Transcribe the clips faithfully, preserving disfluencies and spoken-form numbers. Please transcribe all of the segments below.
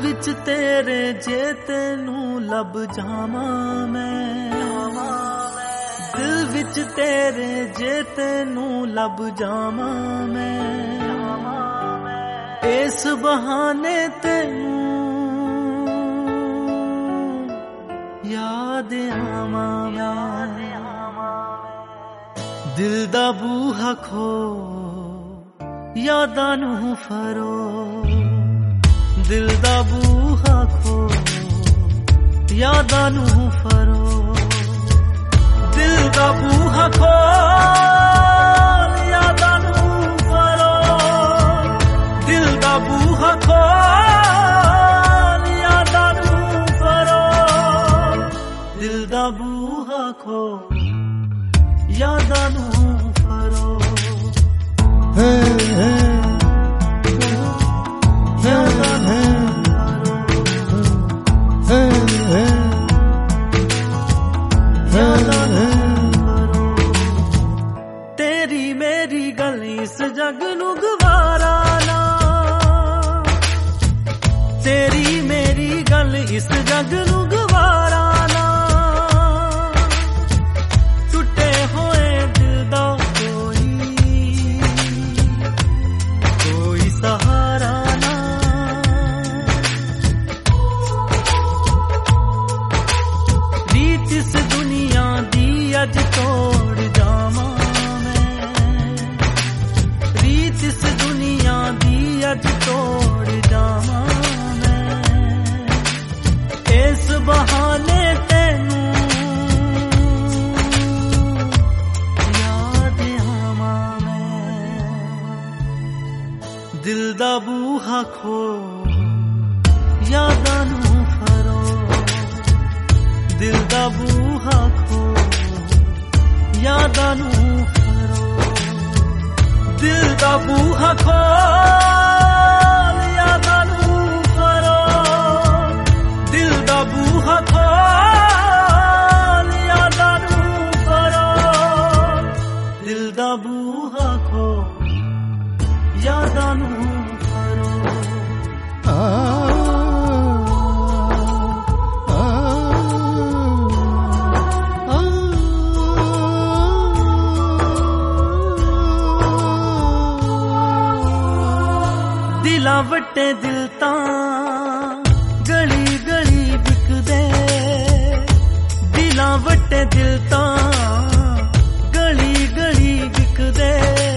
विच तेरे जे तेनू लब जावां मैं, दिल विच तेरे जे तेनू लब जावां मैं, इस बहाने तेनू याद आवां मैं। दिल दा बूहा खो यादां नू फरो, दिल दा बूहा खो यादां नू फरो, दिल दा बूहा खो यादां नू फरो, दिल दा बूहा खो यादां नू फरो, दिल दा बूहा खो यादां नू फरो। Hey, hey. तेरी मेरी गल इस जग नू गवारा ना, तेरी मेरी गल इस जग नू गवारा ना, टुटे होए दिल दा कोई कोई सहारा ना, रीत इस दुनिया दी अज तोड़ जावां मैं, रीत इस दुनिया दी अज तोड़ जावां मैं, इस बहाने तेनू याद आवां मैं। दिल दा बूहा खो यादां नू फरो, दिल दा बूहा खो यादां नू फरो, दिल दा बूहा खो यादां नू फरो, दिल दा बूहा खो यादां नू फरो, दिल दा बूहा खो यादां नू फरो। आ दिला वट्टे दिल तां गली गली बिकदे, दिला वट्टे दिल तां गली गली बिकदे,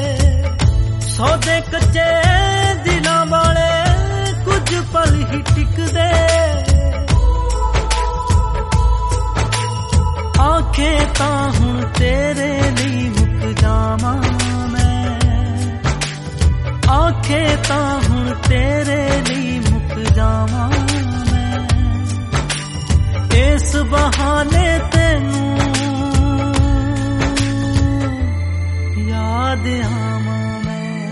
सौदे कच्चे दिलां वाले कुछ पल ही टिकदे, आंखें तां हुण तेरे लिए मुक जावां मैं, आंखें तां हुण तेरे लिए मुक जावां मैं, इस बहाने तेनू याद आवां मैं।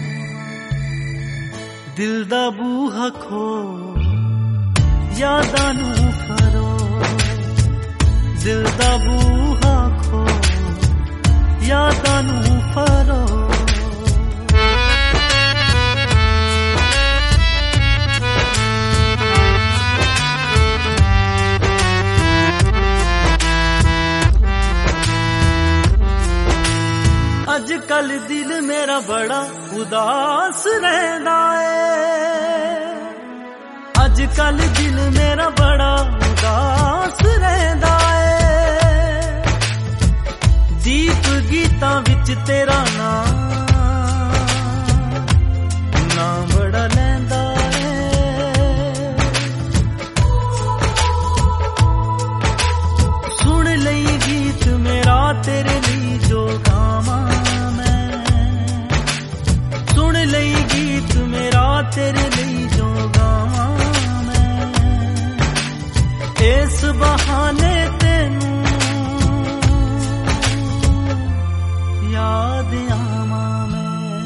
दिल दा बूहा खो यादां नू फरो, दिल दा बूहा खो यादां नू फरो। अज कल दिल मेरा बड़ा उदास रहंदा है, अज कल दिल मेरा बड़ा उदास रहंदा है, दीप गीतां विच तेरा नाम नाम बड़ा लैंदा है, सुन लई गीत मेरा तेरे लिए जो गावां, गीत मेरा तेरे लिए जो गावां मैं, इस बहाने तेनू याद आवां मैं।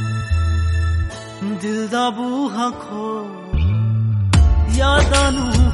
दिल दा बूहा खो यादां नू